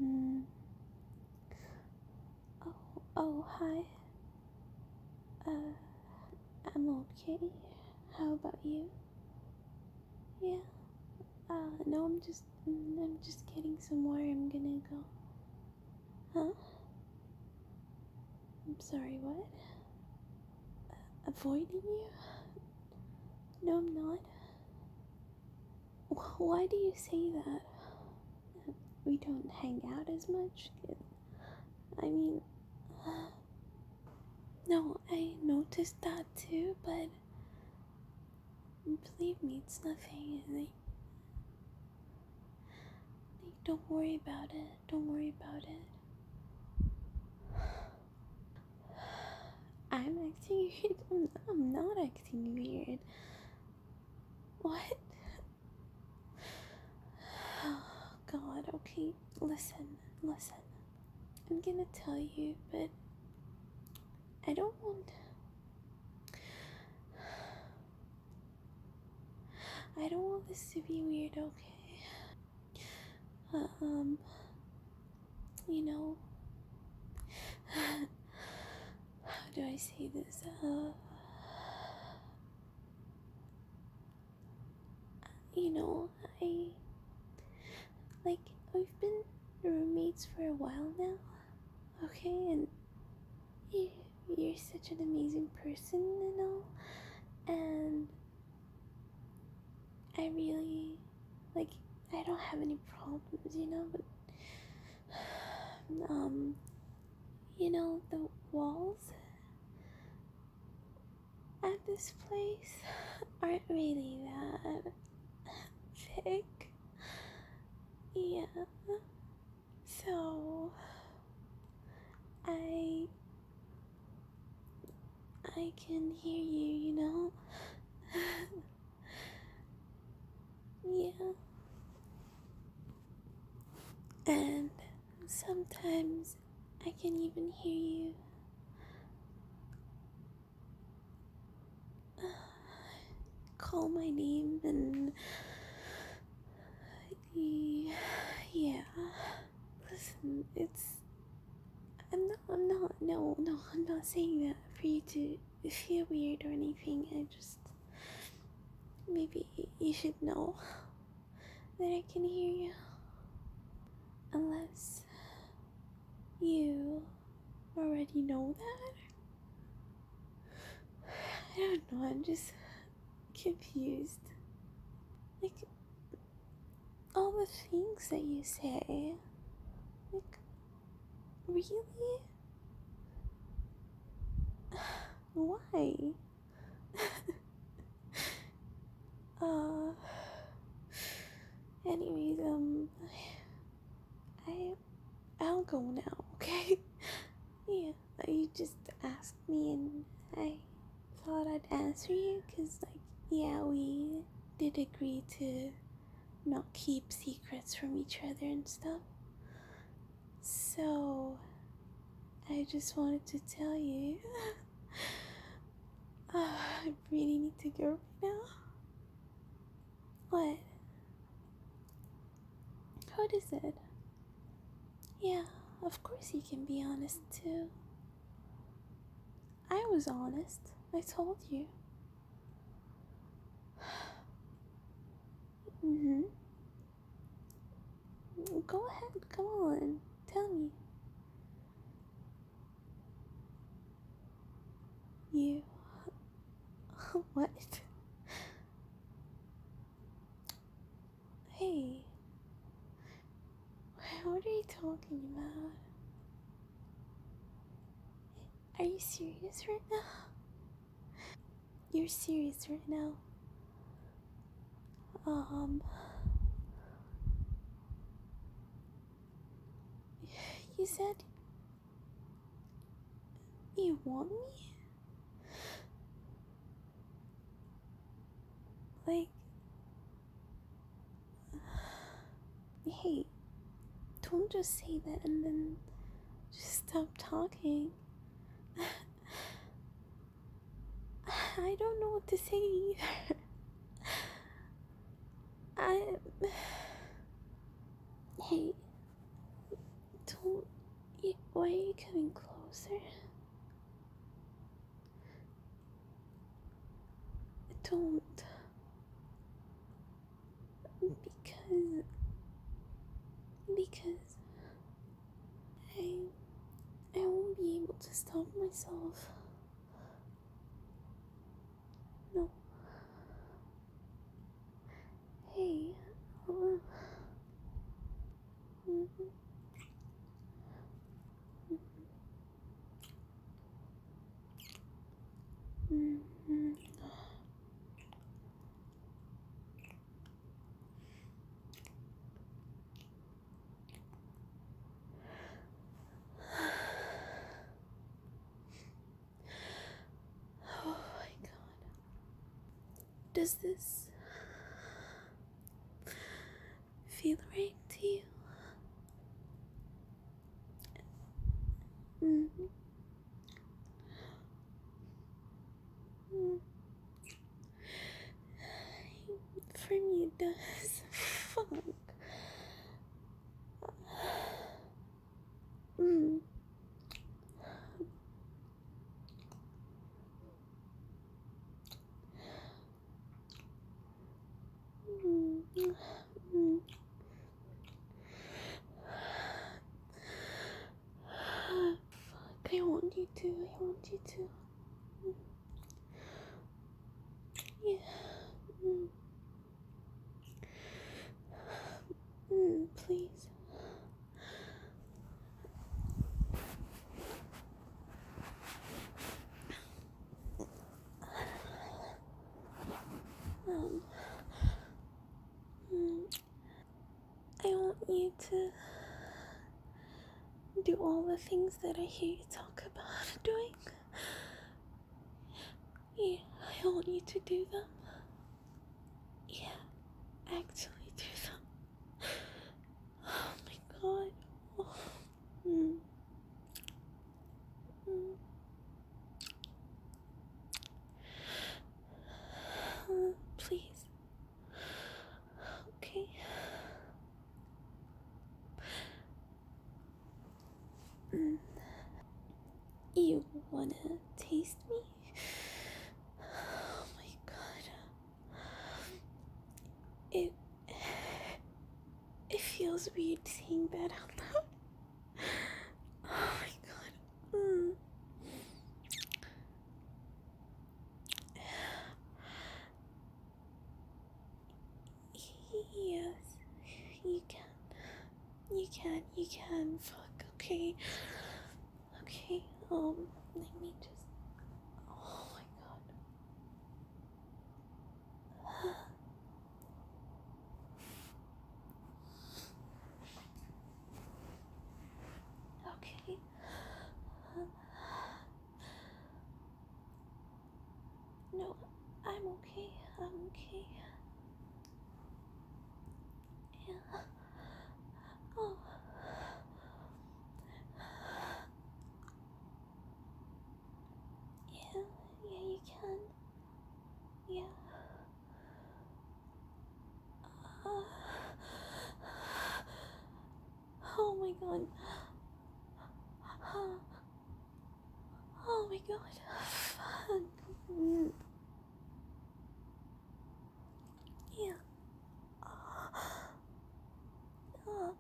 Mm. Oh, hi. Uh, I'm okay. How about you? Yeah. No, I'm just getting somewhere. I'm gonna go. Huh? I'm sorry, what? Avoiding you? No, I'm not. Why do you say that? We don't hang out as much? I mean, no, I noticed that too, but believe me, it's nothing. Don't worry about it. Don't worry about it. I'm acting weird? I'm not acting weird. What? Oh, God, okay. Listen. I'm gonna tell you, but I don't want. I don't want this to be weird, okay? Uh, you know, how do I say this? You know, I. Like, we've been roommates for a while now, okay? And you, you're such an amazing person and all. And I really, like, I don't have any problems, but, the walls at this place aren't really that thick. Yeah. So, I, I can hear you. Yeah. And sometimes I can even hear you call my name and yeah. Listen, I'm not saying that for you to feel weird or anything. Maybe you should know that I can hear you. Unless you already know that. I don't know, I'm just confused. Like, all the things that you say. Like, really? Why? uh, anyways, I, I'll go now, okay? Yeah, you just asked me and I thought I'd answer you because, like, yeah, we did agree to not keep secrets from each other and stuff. So, I just wanted to tell you. I really need to go right now. What? What is it? Yeah, of course you can be honest too. I was honest. I told you. Mm-hmm. Go ahead, come on. Tell me. You. What? Hey, what are you talking about? Are you serious right now? You're serious right now. Um, you said you want me? Like, hey, don't just say that and then just stop talking. I don't know what to say either. I. Hey, Don't. Why are you coming closer? Don't. Because I won't be able to stop myself. No. Hey. Uh, mhm, mhm, mhm. Oh my god. Does this feel right to you? Mm-hmm. Mm. For me, it does. Fuck. Mm. Mm. Mm. Fuck, I want you to. I want you to. Mm. Yeah. Mm. Please. Um. Mm. I want you to do all the things that I hear you talk about doing. Yeah, I want you to do them. Yeah, actually do them. Oh my god. Oh. Mm. Mm. Please. Okay. Mm. You wanna taste me? Oh my god. It it feels weird saying that out loud. Oh my god. Mm. Yes, you can. You can. Fuck. Okay. Okay. Let me just. Oh my god. Okay. No, I'm okay. I'm okay. Yeah. Oh. Yeah. Yeah, you can. Yeah. Uh, oh my god. Oh my god. Fuck. Mm. Yeah. Uh,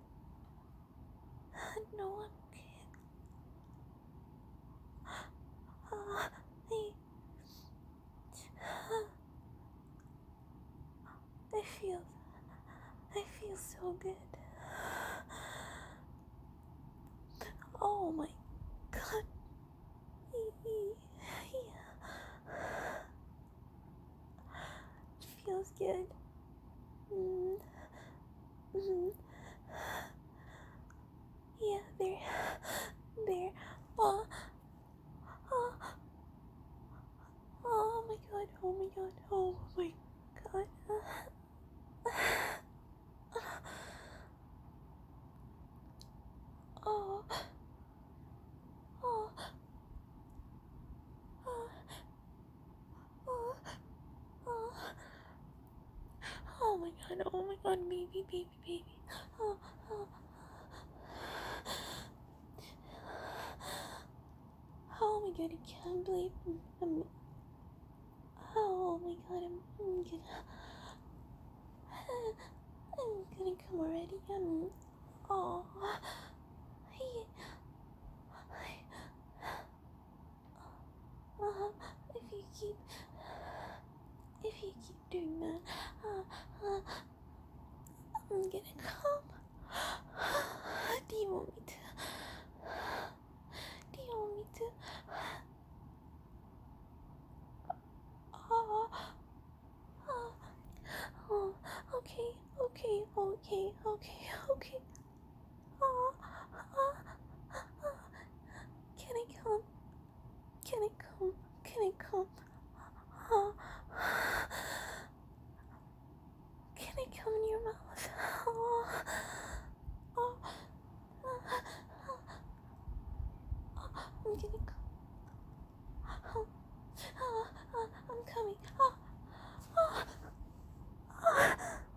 no, I'm okay. Uh, I, I feel, I feel so good. Oh my god. Yeah. It feels good. Mm. Mm. Yeah, there. Oh, oh, oh my god, oh my god, oh my god. Oh, oh, oh, oh, oh, oh my god, baby, baby, baby. Oh, oh, god, I can't believe oh my god, I'm gonna come already. Oh, hey, if you keep, doing that, I'm gonna come. Do you want me to? Do you want me to? Oh, oh, oh, okay, okay, okay, okay, okay. Oh, oh, oh. Can I come? Can I come? Can I come? Oh, can I come in your mouth? Oh, oh, I'm gonna come. Oh, I'm coming. Oh, oh, oh.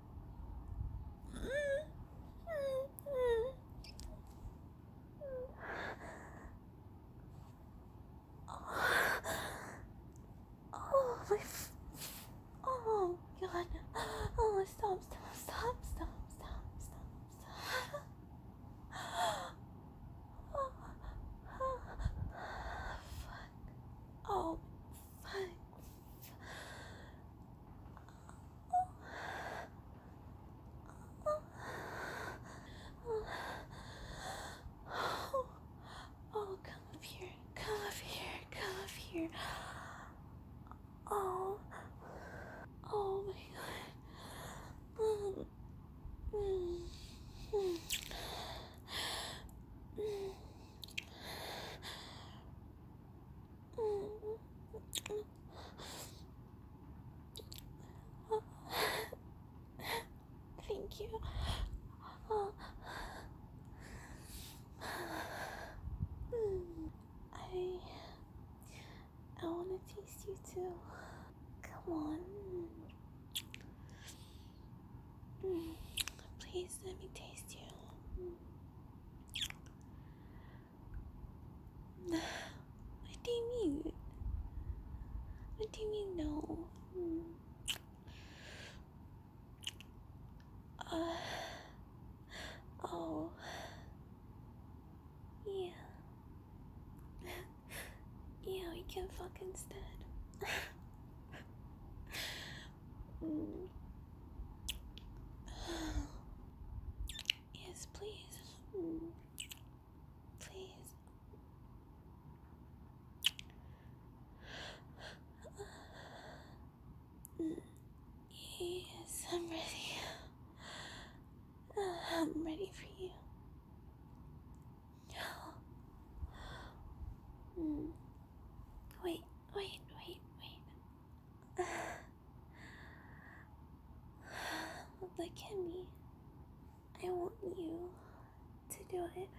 Oh, oh, God. Oh, stop, stop, stop, stop, stop, stop, stop. Oh, oh, fuck. Oh, fuck. Oh, oh, oh, come up here. Come up here. Come up here. Oh, oh my god. Mm, mm, mm, mm, mm. Oh, thank you. Oh, I wanna taste you too. Come on. Please let me taste you. What do you mean? What do you mean no? Uh, oh, yeah. Yeah, we can fuck instead. Yes, please. Please. Yes, I'm ready. I'm ready for you. Wait, wait, wait, wait. Look at me. I want you to do it.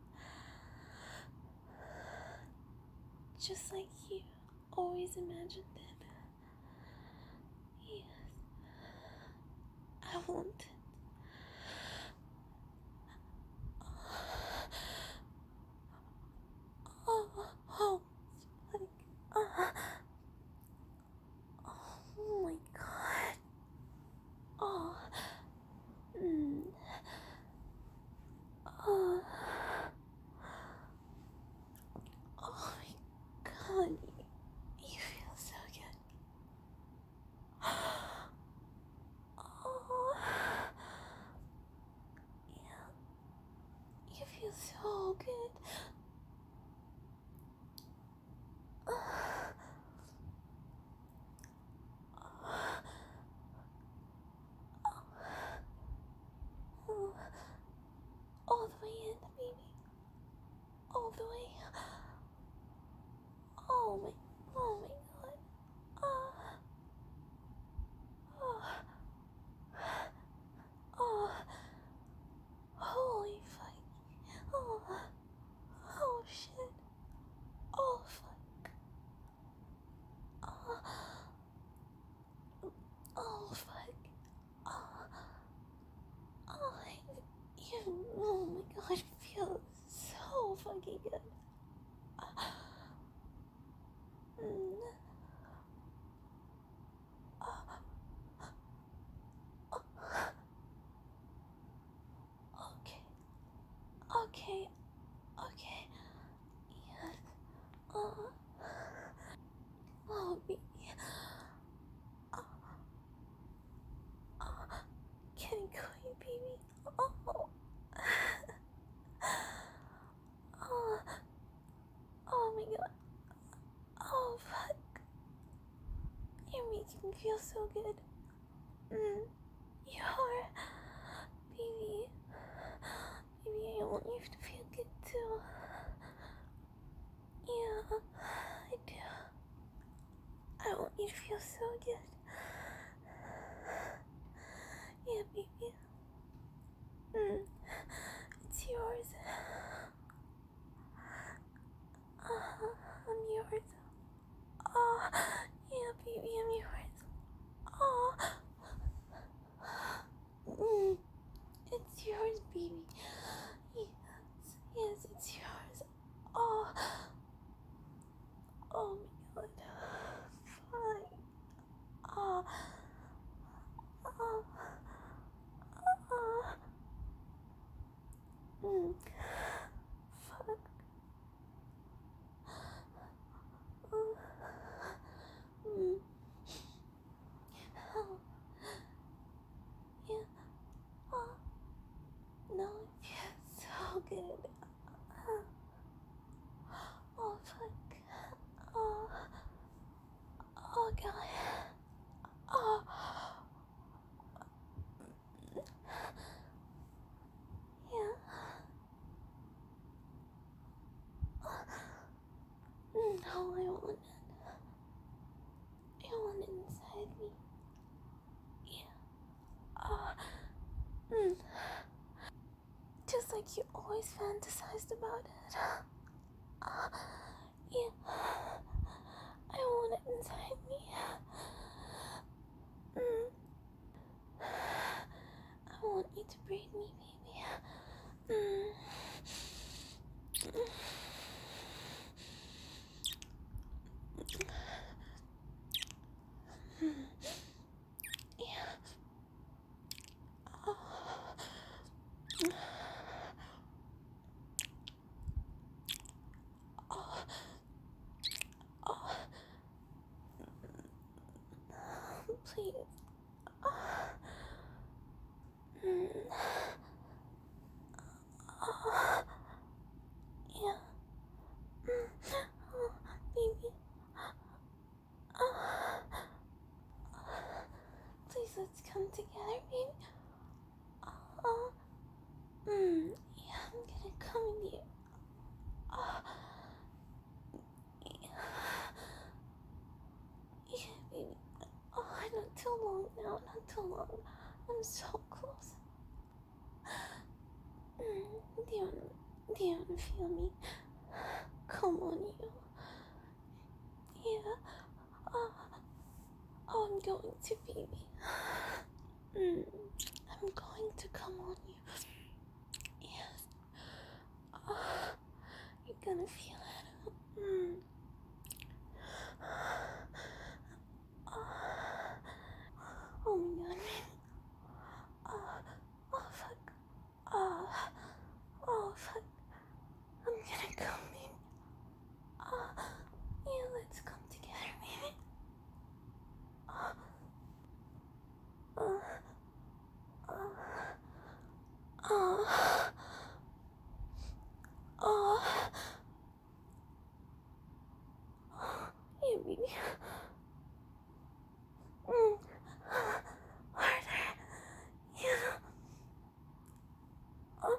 Just like you always imagined it. Yes. I want it. Oh, oh, like, oh my god. Oh, oh, oh my god. You feel so good. Oh, yeah, you feel so good. Oh, all the way in, baby. All the way. Oh my god. Oh, oh, oh, holy fuck. Oh, oh shit. Oh fuck. Oh, oh fuck. Oh, oh, oh my god, it feels so fucking good. feel so good. You're... Baby. Baby, I want you to feel good too. Yeah, I do. I want you to feel so good. Yeah, baby. It's yours. I'm yours. Oh, yeah, baby, I'm yours. Oh, it's yours, baby. Yes, it's yours. Oh, oh my God. Fine. Oh, oh, oh. Fuck. Oh, oh, yeah. Oh, no, it feels so good. Oh, fuck. Oh, oh, God. Oh, yeah. No, I want it. I want it inside me. Yeah. Just like you always fantasized about it. Yeah. I want it inside me. I want you to breathe me, baby. Yeah. Oh. Oh. Oh. Please. Oh. Oh. Yeah. Oh, baby. Oh. Please, let's come together, baby. Oh. Yeah, I'm gonna come with you. Oh. Yeah. Yeah, baby. Oh, not too long now, not too long. I'm so close. Do you wanna feel me? Come on, you. Yeah. Oh, I'm going to, baby. I'm going to come on you. Yes. Oh, you're gonna feel it. Oh my God. Oh, fuck. Oh, fuck. I'm gonna come in. Yeah, let's come together, baby. Oh, oh, oh, yeah, baby. Harder. Yeah. Oh,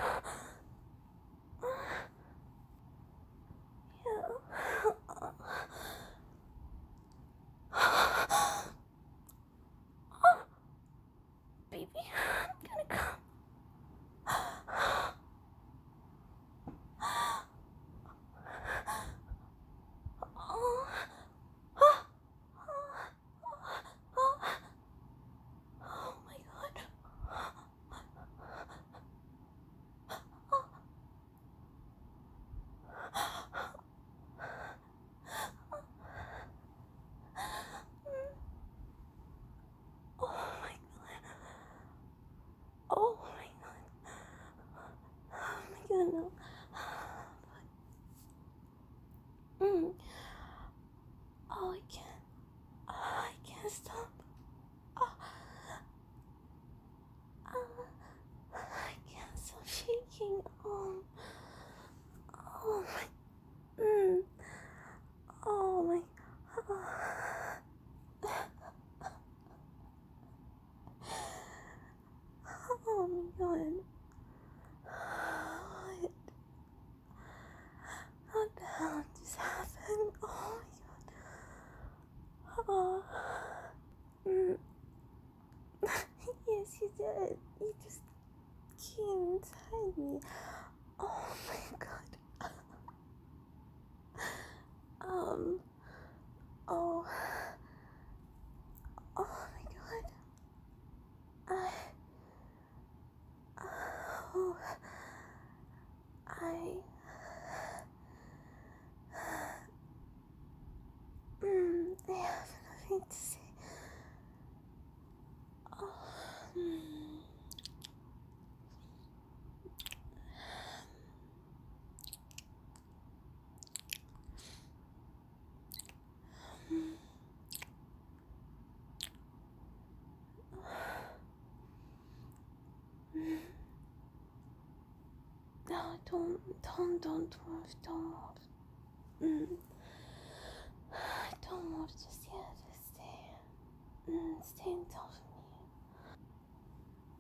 yeah. Baby, I'm gonna come. Oh, oh, oh, oh my God. Oh my God. Oh my God. Oh my God, no. Oh, I can't. Oh, I can't stop. Oh, I can't stop shaking. Oh my. Oh my. Oh my god. Um. Oh. Oh my god. I. Oh. I. I have nothing to say. Oh. No, don't move. Don't move just yet. Just stay. Stay on top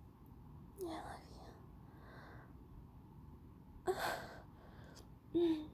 of me. I love you.